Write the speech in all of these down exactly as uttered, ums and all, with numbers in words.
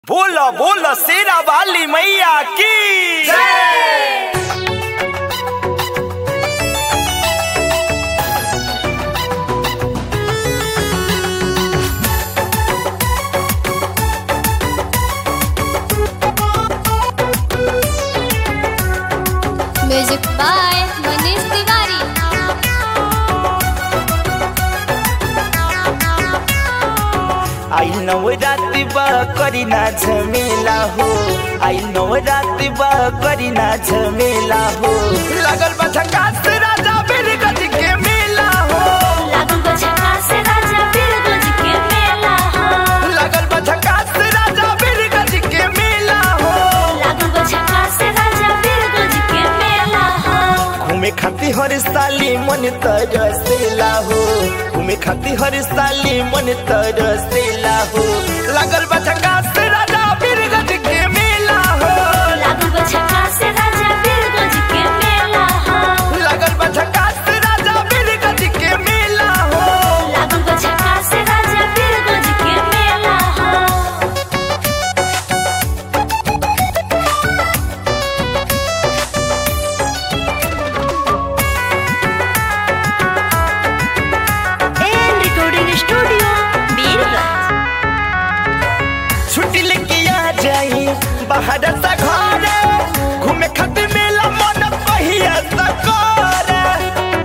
बोलो बोलो शेरा वाली मैया की जय। Music by Manish Tiwari. आई नवरात्रि बा करी ना झमेला हो, आई नवरात्रि बा करी ना झमेला हो। लगल बा झकास राजा बिरगज के मेला हो, लागल बा झकास राजा बिरगज के मेला हो, लगल बा झकास राजा बिरगज के मेला हो, लागल बा झकास राजा बिरगज के मेला हो। घूमे खाती हर साली मन तरसेला हो, घूमे खाती हर साली मन तरसेला हो। लगल बा झकास राजा बिरगज के मेला हो, लागल बा झकास राजा बिरगज के मेला हो, लगल बा झकास राजा बिरगज के मेला हो। लागल बा झकास राजा बिरगज के मेला हो। And recording studio Birgunj. छुट्टी लेके आ जाई बाहर से घर, घूमे खातिर मेला मन पहिया से करे।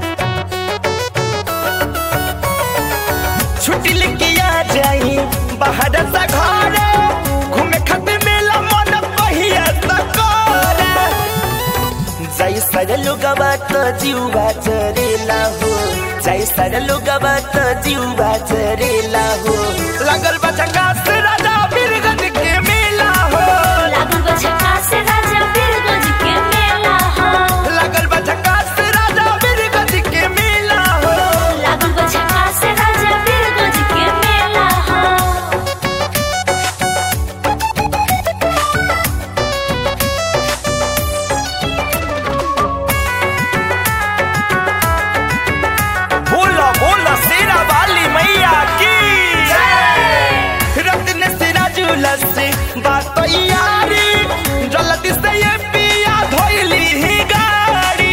छुट्टी लेके आ जाई बाहर से घर, घूमे खातिर मेला मन पहिया से करे। जाई सारे लोगवा तो जीवा चरेला हो, जाई सारे लोगवा तो जीवा चरेला हो। लगल बा झकास राजा बिरगज के मेला हो, लागल बा झकास राजा बिरगज के मेला हो, लगल बा झकास राजा बिरगज के मेला हो। लागल बा झकास राजा बिरगज के मेला हो। बोलो बोलो शेरा वाली मैया की जय। रत्न सिराजुल से बात यारी, जल्दी से ये पिया धोइली ही गाड़ी।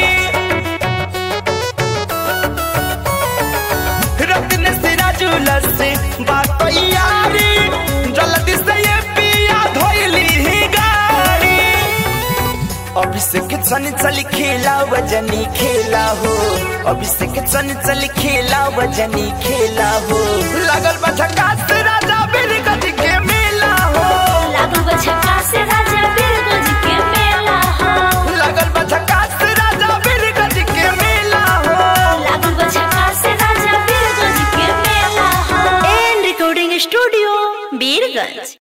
रत्न सिराजुल से बात यारी, जल्दी से ये पिया धोइली ही गाड़ी। अभिषेक चन चल खेला वजनी खेला हो, अभिषेक चन चल खेला वजनी खेला हो। लगल बा झकास राजा बिरगज के मेला हो, लागल बा झकास राजा बिरगज के मेला हो, लगल बा झकास राजा बिरगज के मेला हो। लागल बा झकास राजा बिरगज के मेला हो। And recording studio Birgunj.